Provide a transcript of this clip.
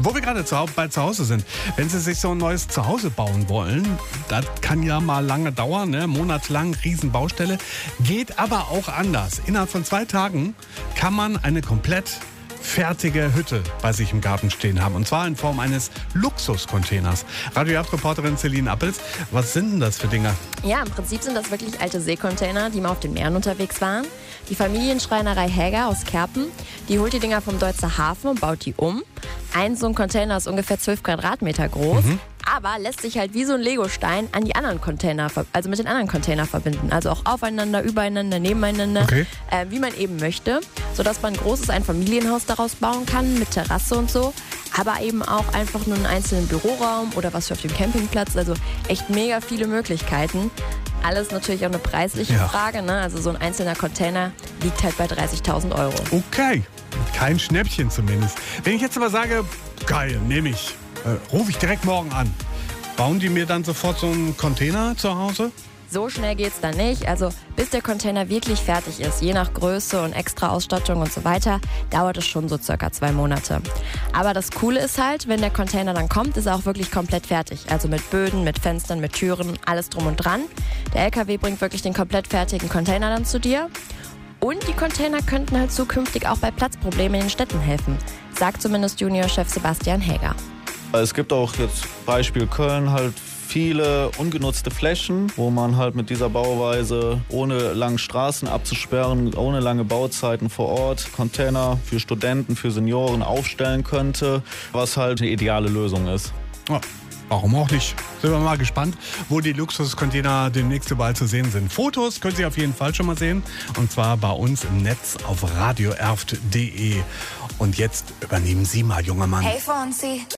Wo wir gerade bei zu Hause sind, wenn Sie sich so ein neues Zuhause bauen wollen, das kann ja mal lange dauern, ne? Monatelang, Riesenbaustelle, geht aber auch anders. Innerhalb von 2 Tagen kann man eine komplett fertige Hütte bei sich im Garten stehen haben. Und zwar in Form eines Luxuscontainers. Radio-Reporterin Celine Appels, was sind denn das für Dinge? Ja, im Prinzip sind das wirklich alte Seekontainer, die mal auf den Meeren unterwegs waren. Die Familienschreinerei Häger aus Kerpen, die holt die Dinger vom Deutzer Hafen und baut die um. So ein Container ist ungefähr 12 Quadratmeter groß, aber lässt sich halt wie so ein Legostein an die anderen Container, also mit den anderen Containern verbinden. Also auch aufeinander, übereinander, nebeneinander, wie man eben möchte. Sodass man ein großes Einfamilienhaus daraus bauen kann, mit Terrasse und so. Aber eben auch einfach nur einen einzelnen Büroraum oder was für auf dem Campingplatz. Also echt mega viele Möglichkeiten. Alles natürlich auch eine preisliche Frage, ne? Also so ein einzelner Container liegt halt bei 30.000 €. Okay, kein Schnäppchen zumindest. Wenn ich jetzt aber sage, geil, nehme ich, rufe ich direkt morgen an. Bauen die mir dann sofort so einen Container zu Hause? So schnell geht's dann nicht. Also bis der Container wirklich fertig ist, je nach Größe und extra Ausstattung und so weiter, dauert es schon so circa 2 Monate. Aber das Coole ist halt, wenn der Container dann kommt, ist er auch wirklich komplett fertig. Also mit Böden, mit Fenstern, mit Türen, alles drum und dran. Der LKW bringt wirklich den komplett fertigen Container dann zu dir. Und die Container könnten halt zukünftig auch bei Platzproblemen in den Städten helfen, sagt zumindest Juniorchef Sebastian Häger. Es gibt auch jetzt Beispiel Köln halt viele ungenutzte Flächen, wo man halt mit dieser Bauweise ohne lange Straßen abzusperren, ohne lange Bauzeiten vor Ort Container für Studenten, für Senioren aufstellen könnte, was halt eine ideale Lösung ist. Ja, warum auch nicht? Sind wir mal gespannt, wo die Luxuscontainer demnächst überall zu sehen sind. Fotos können Sie auf jeden Fall schon mal sehen, und zwar bei uns im Netz auf radioerft.de. Und jetzt übernehmen Sie mal, junger Mann. Hey Fonzie.